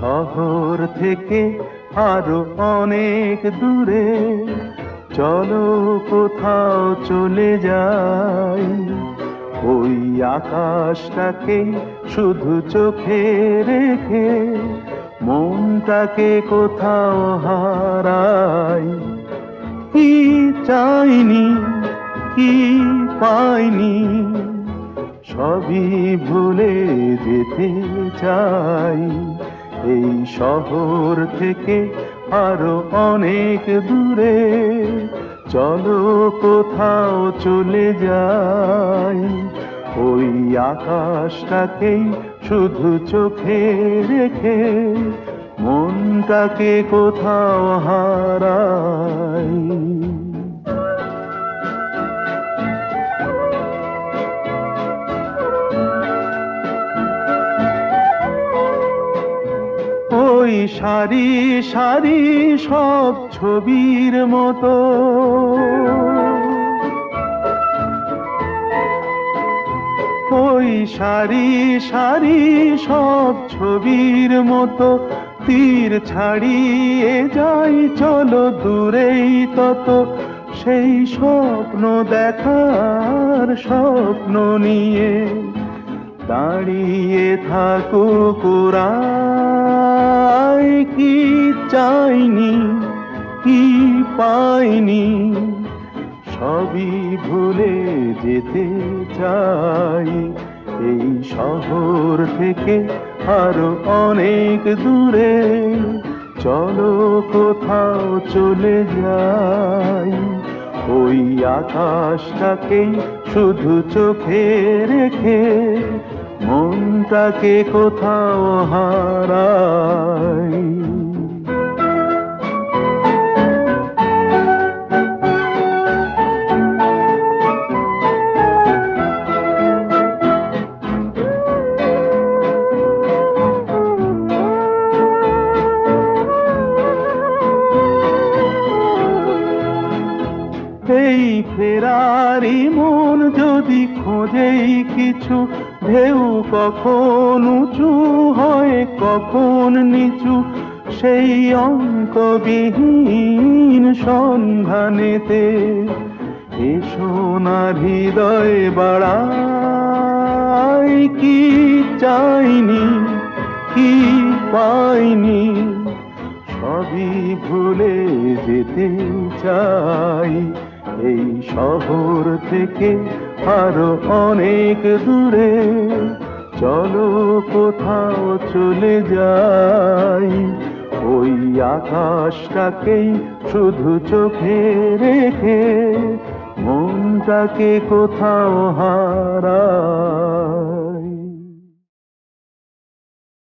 শহর থেকে আরো অনেক দূরে, চলো কোথাও চলে যাই। ওই আকাশটাকে শুধু চোখে রেখে মনটাকে কোথাও হারাই। কি চাইনি, কি পাইনি, সবই ভুলে যেতে চাই। এই শহর থেকে আরো অনেক দূরে, চলো কোথাও চলে যাই। ওই আকাশটাকেই শুধু চোখে রেখে মনটাকে কোথাও হারাই। ওই সারি সারি সব ছবির মতো, ওই সারি সারি সব ছবির মতো তীর ছাড়িয়ে যাই চলো দূরেই তত। সেই স্বপ্ন দেখার স্বপ্ন নিয়ে দাঁড়িয়ে থাকুক ওরা। কি চাইনি, কি পাইনি, সবই ভুলে যেতে চাই। এই শহর থেকে আরো অনেক দূরে, চলো কোথাও চলে যাই। ওই আকাশটাকেই শুধু চোখে রেখে মনটাকে কোথাও হারাই। এই ফেরারি মন যদি খোঁজেই কিছু, ঢেউ কখন উঁচু হয় কখন নিচু, সেই অন্তবিহীন সন্ধানেতে এসো না হৃদয় বাড়াই। কি চাইনি, কি পাইনি, সবই ভুলে যেতে চাই। এই শহর থেকে আরো অনেক দূরে, চলো কোথাও চলে যাই। ওই আকাশটাকেই শুধু চোখে রেখে মনটাকে কোথাও হারাই।